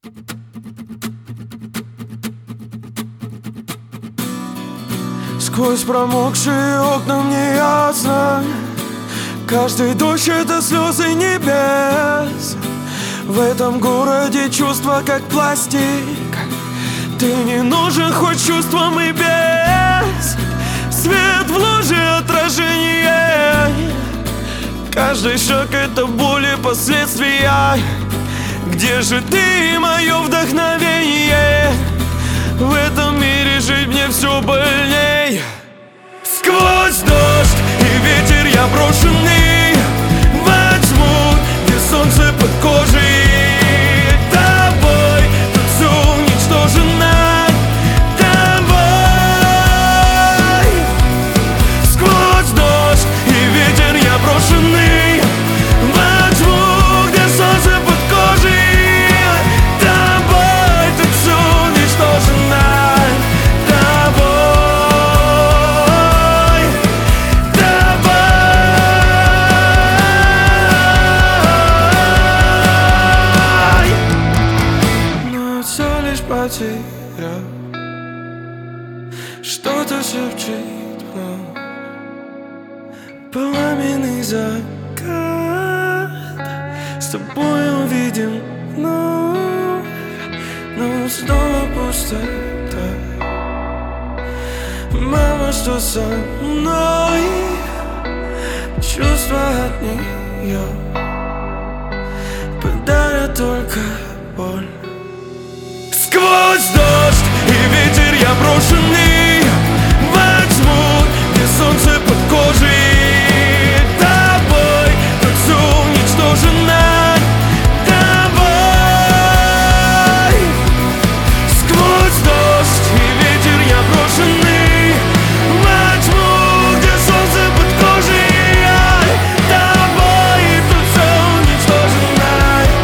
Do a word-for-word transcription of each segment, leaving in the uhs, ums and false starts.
Сквозь промокшие окна мне ясно, каждый дождь — это слезы небес. В этом городе чувства как пластик, ты не нужен хоть чувством и без. Свет в луже отражение, каждый шаг — это боль и последствия. Где же ты, мое вдохновение? В этом мире жить мне все больней. Сквозь дождь и ветер я брошенный во тьму, где солнце под кожей. Тобой тут все уничтожено. Тобой. Сквозь дождь и ветер я брошенный во тьму, где солнце под кожей. Тобой тут все уничтожено. Потерял, что-то шепчет вновь. Пламенный закат с тобой увидим вновь, но снова пустота. Мама, что со мной? Чувства от нее подарят только боль. Сквозь дождь и ветер я брошенный во тьму, где солнце под кожей. Тобой тут все уничтожено. Тобой. Сквозь дождь и ветер я брошенный во тьму, где солнце под кожей. Тобой тут все уничтожено.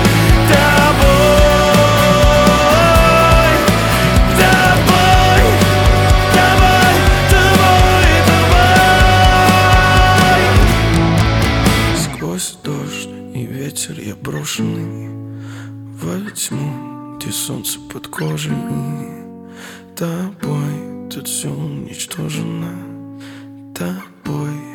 Дождь и ветер я брошенный во тьму, где солнце под кожей. Тобой тут все уничтожено. Тобой.